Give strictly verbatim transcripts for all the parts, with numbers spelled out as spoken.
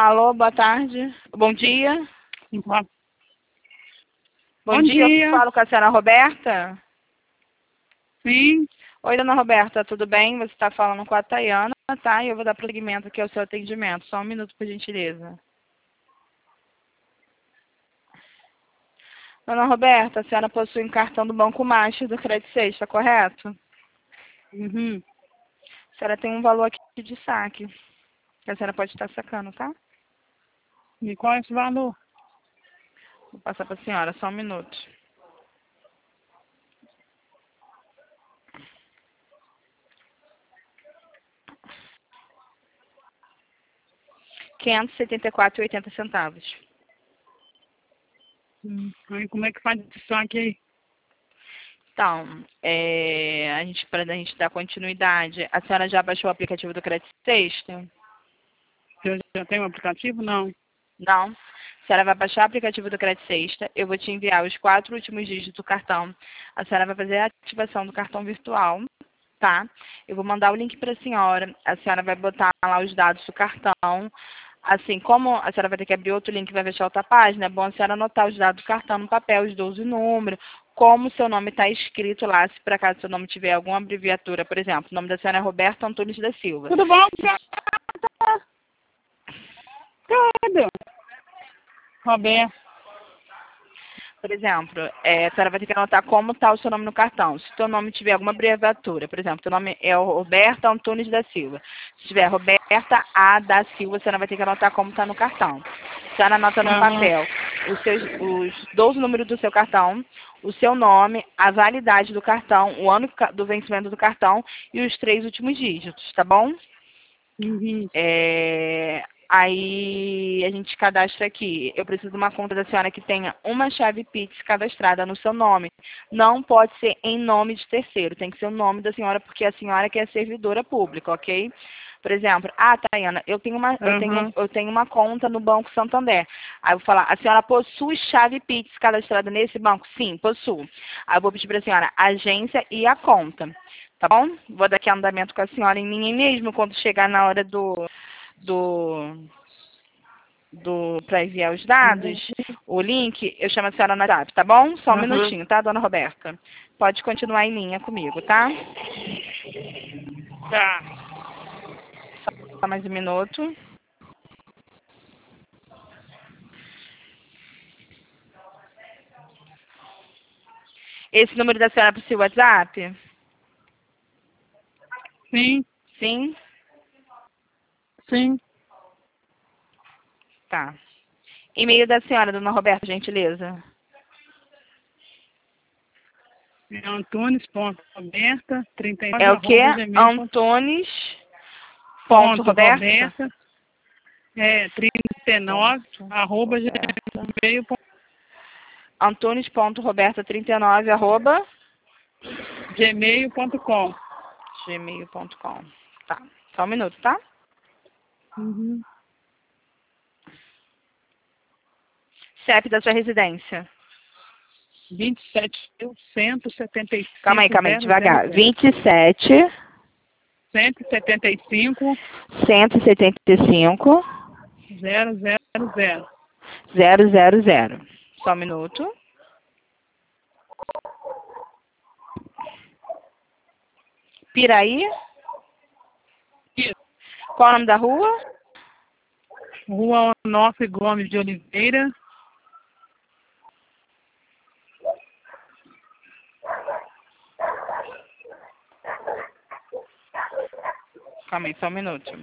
Alô, boa tarde. Bom dia. Bom, Bom dia. dia. Eu falo com a senhora Roberta. Sim. Oi, dona Roberta, tudo bem? Você está falando com a Tayana, tá? E eu vou dar prosseguimento aqui ao seu atendimento. Só um minuto, por gentileza. Dona Roberta, a senhora possui um cartão do Banco Master do Credit Sexta, correto? Uhum. A senhora tem um valor aqui de saque, que a senhora pode estar sacando, tá? E qual é esse valor? Vou passar para a senhora, só um minuto. quinhentos e setenta e quatro reais e oitenta centavos. Hum. Aí como é que faz esse saque aí? Então, é, a gente, para a gente dar continuidade, a senhora já baixou o aplicativo do Credit Sexta? Eu já tenho um aplicativo? Não. Não? A senhora vai baixar o aplicativo do Credit Sexta, eu vou te enviar os quatro últimos dígitos do cartão. A senhora vai fazer a ativação do cartão virtual, tá? Eu vou mandar o link para a senhora, a senhora vai botar lá os dados do cartão. Assim, como a senhora vai ter que abrir outro link e vai fechar outra página, é bom a senhora anotar os dados do cartão no papel, os doze números, como o seu nome está escrito lá, se por acaso seu nome tiver alguma abreviatura, por exemplo, o nome da senhora é Roberta Antunes da Silva. Tudo bom, gata? Tudo. Roberto. Por exemplo, é, a senhora vai ter que anotar como está o seu nome no cartão. Se o seu nome tiver alguma abreviatura, por exemplo, seu nome é Roberta Antunes da Silva. Se tiver Roberta A da Silva, a senhora vai ter que anotar como está no cartão. A senhora anota no Uhum. papel os, seus, os doze números do seu cartão, o seu nome, a validade do cartão, o ano do vencimento do cartão e os três últimos dígitos, tá bom? Uhum. É, aí a gente cadastra aqui. Eu preciso de uma conta da senhora que tenha uma chave Pix cadastrada no seu nome. Não pode ser em nome de terceiro. Tem que ser o nome da senhora, porque a senhora que é servidora pública, ok? Por exemplo, ah, Tayana, eu tenho uma, eu tenho, Uhum. eu tenho uma conta no Banco Santander. Aí eu vou falar, a senhora possui chave Pix cadastrada nesse banco? Sim, possuo. Aí eu vou pedir para a senhora a agência e a conta. Tá bom? Vou dar aqui andamento com a senhora em mim mesmo, quando chegar na hora do, do, do para enviar os dados, o link, eu chamo a senhora no WhatsApp, tá bom? Só um Uhum. minutinho, tá, dona Roberta? Pode continuar em linha comigo, tá? Tá. Só mais um minuto. Esse número da senhora é para o seu WhatsApp? Sim. Sim? Sim. Tá. E-mail da senhora, dona Roberta, gentileza. É Antunes.roberta, trinta e nove, É o quê? arroba gmail ponto com. Antunes. Ponto Ponto Roberta. Roberta, é, trinta e nove, arroba gmail ponto Antunes.roberta trinta e nove, arroba gmail ponto com. gmail ponto com. Tá. Só um minuto, tá? Uhum. C E P da sua residência. vinte e sete mil cento e setenta e cinco. Calma aí, calma aí, devagar. vinte e sete, cento e setenta e cinco, cento e setenta e cinco, zero zero zero. zero zero zero. Só um minuto. Piraí. Isso. Qual o nome da rua? Rua Onofre Gomes de Oliveira. Calma aí, só um minuto.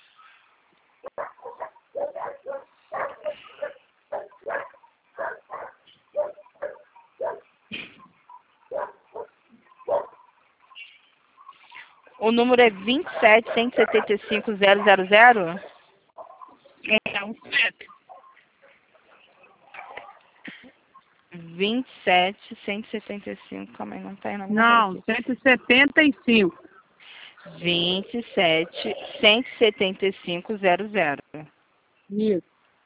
O número é vinte e sete, cento e setenta e cinco, zero zero zero? É um sete. vinte e sete, cento e setenta e cinco, calma aí, não tá aí, não. Não, cento e setenta e cinco. vinte e sete, cento e setenta e cinco, zero zero. Isso.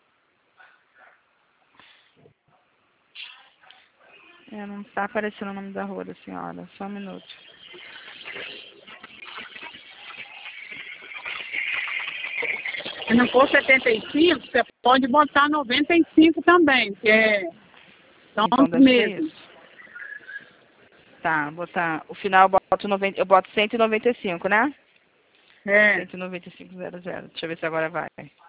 É, não está aparecendo o nome da rua da senhora. Só um minuto. Se não for setenta e cinco, você pode botar noventa e cinco também, que é... São Então os deve ser mesmos. isso. Tá, botar. O final eu boto, noventa, eu boto cento e noventa e cinco, né? É, cento e noventa e cinco, zero, zero. Deixa eu ver se agora vai.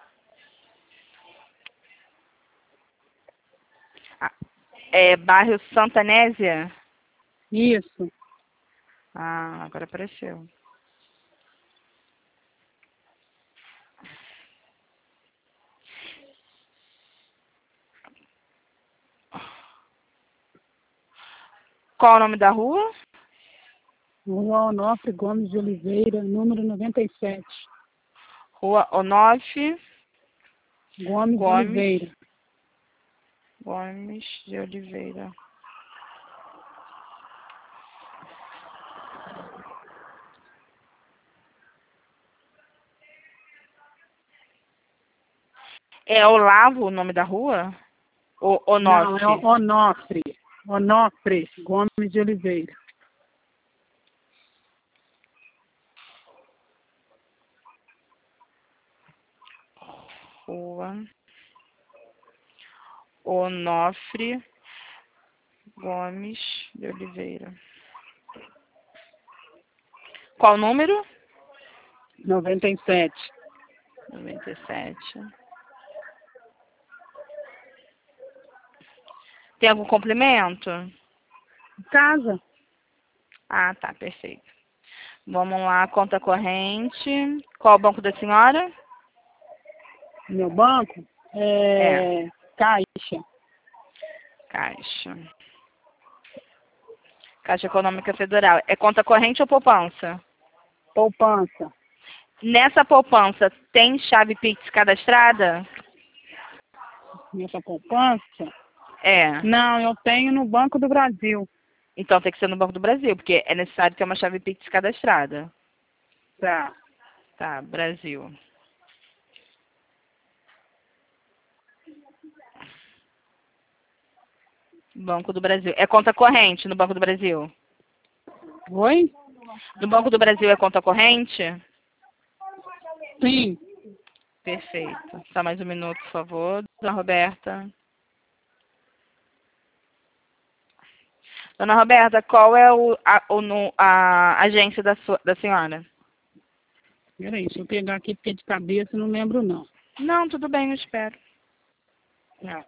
Ah, é bairro Santanésia? isso. Ah, agora apareceu. Qual o nome da rua? Rua Onofre Gomes de Oliveira, número noventa e sete. Rua Onofre Gomes de Gomes, Oliveira. Gomes de Oliveira. É Olavo o nome da rua? O Não, é Onofre? Onofre. Onofre Gomes de Oliveira. Rua Onofre Gomes de Oliveira. Qual o número? noventa e sete. noventa e sete. Tem algum complemento? Casa. Ah, tá, perfeito. Vamos lá, conta corrente. Qual o banco da senhora? Meu banco É, é Caixa. Caixa. Caixa Econômica Federal. É conta corrente ou poupança? Poupança. Nessa poupança, tem chave Pix cadastrada? Nessa poupança? É. Não, eu tenho no Banco do Brasil. Então tem que ser no Banco do Brasil, porque é necessário ter uma chave Pix cadastrada. Tá. Tá, Brasil. Banco do Brasil. É conta corrente no Banco do Brasil? Oi? No Banco do Brasil é conta corrente? Sim. Perfeito. Só mais um minuto, por favor. Dona Roberta. Dona Roberta, qual é o, a, o, no- a agência da, sua, da senhora? Peraí, deixa eu pegar aqui, porque de cabeça eu não lembro, não. Não, tudo bem, eu espero. Tá.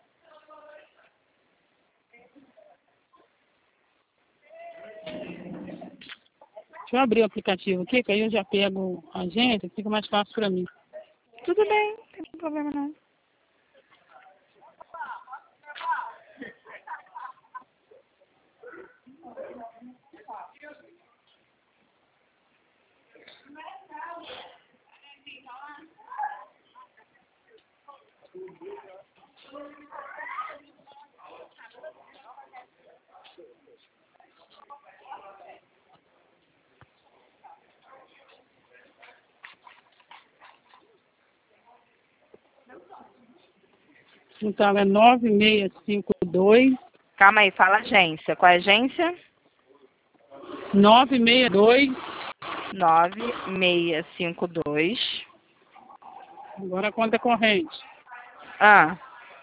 Deixa eu abrir o aplicativo aqui, que aí eu já pego a agência, fica mais fácil para mim. Tudo bem, não tem problema não. Então, é nove seis cinco dois, Calma aí, fala agência. Qual é a agência? nove seis dois, nove seis cinco dois. agora a conta corrente, Ah,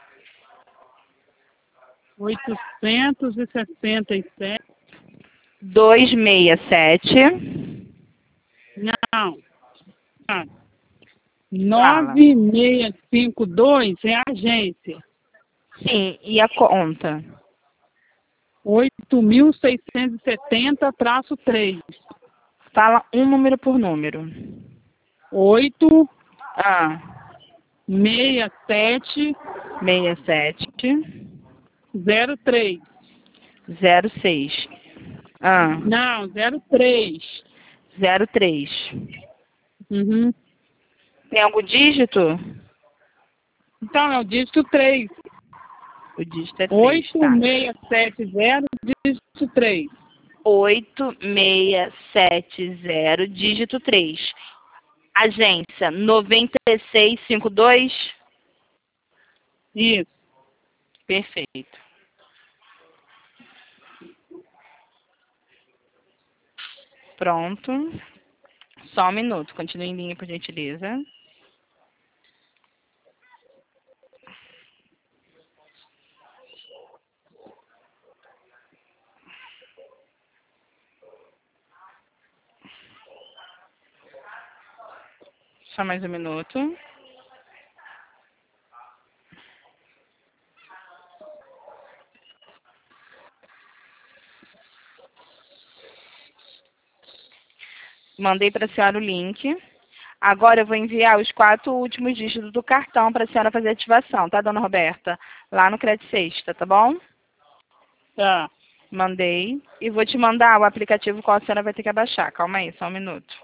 oitocentos e sessenta e sete, duzentos e sessenta e sete. não, ah, Fala. nove seis cinco dois é a agência, Sim, e a conta? oito mil seiscentos e setenta traço três, Fala um número por número. oito Ah, seis sete sessenta e sete. zero três. zero seis. Ah, Não, zero três. zero três. Uhum. Tem algum dígito? Então, é o dígito três. O dígito é três, oito tá. seis sete zero, dígito três. oito seis sete zero, dígito três. Agência noventa e seis cinquenta e dois. Isso. Perfeito. Pronto. Só um minuto. Continue em linha, por gentileza. Só mais um minuto. Mandei para a senhora o link. Agora eu vou enviar os quatro últimos dígitos do cartão para a senhora fazer a ativação, tá, dona Roberta? Lá no Crédito Sexta, tá bom? Tá. Mandei. E vou te mandar o aplicativo qual a senhora vai ter que abaixar. Calma aí, só um minuto.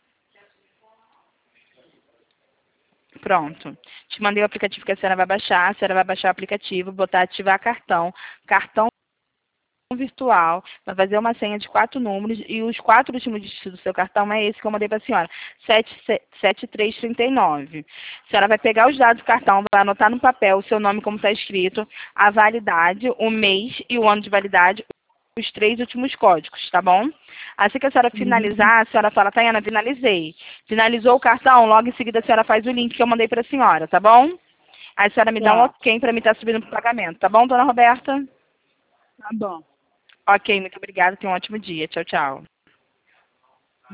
Pronto. Te mandei o aplicativo que a senhora vai baixar. A senhora vai baixar o aplicativo, botar ativar cartão. Cartão virtual, vai fazer uma senha de quatro números e os quatro últimos dígitos do seu cartão é esse que eu mandei para a senhora, sete três três nove. A senhora vai pegar os dados do cartão, vai anotar no papel o seu nome como está escrito, a validade, o mês e o ano de validade, os três últimos códigos, tá bom? Assim que a senhora finalizar, a senhora fala, Tayana, finalizei. Finalizou o cartão, logo em seguida a senhora faz o link que eu mandei para a senhora, tá bom? Aí a senhora me dá um ok para mim estar subindo para o pagamento, tá bom, dona Roberta? Tá bom. Ok, muito obrigada. Tenha um ótimo dia. Tchau, tchau.